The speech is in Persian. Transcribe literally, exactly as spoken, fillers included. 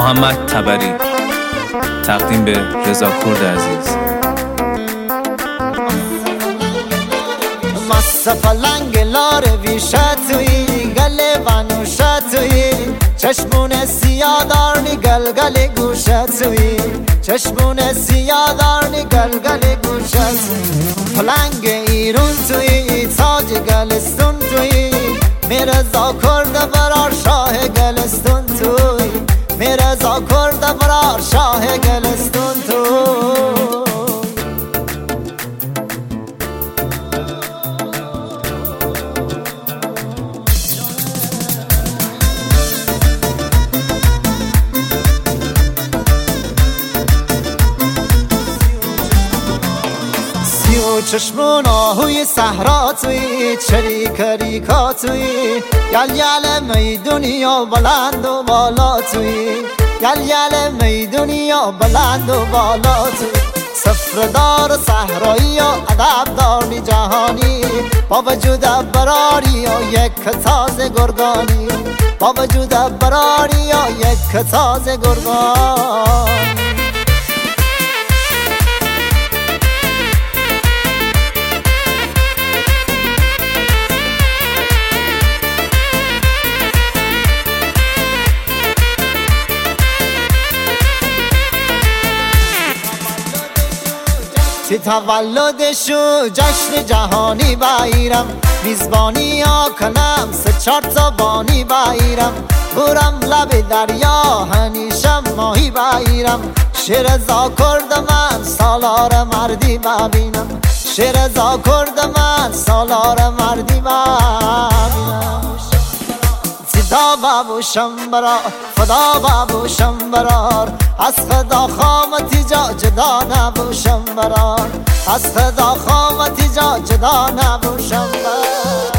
محمد تبری، تقدیم به رضا کرد عزیز. مست پلنگ لار ویشه توی گل بانوشه توی چشمون سیادارنی گلگل گوشه توی چشمون سیادارنی گلگل گوشه توی پلنگ ایرون توی تاج گلستون توی میرزا کرد برار شاه گلستون توی میرزا کرد برار شاه گلستون توی چشمون آهوی صحرا توی چریک ریکا توی یل یل میدونی و بلند و بالا توی یل یل میدونی و بلند و بالا توی سفردار و صحرایی و ادب داری جهانی با وجود براری و یک تازه گرگانی با وجود براری و یک تازه گرگانی تی تولدشو جشن جهانی بایرم میزبانی ها کنم سه چار تا بانی بایرم برم لب دریا همیشه ماهی بایرم شیرزا کرد من سالار مردی ببینم شیرزا کرد من سالار مردی ببینم فدا بابوشم برار فدا بابوشم برار از خدا خامتی جا جدا نبوشم برار از خدا خامتی جا جدا نبوشم برار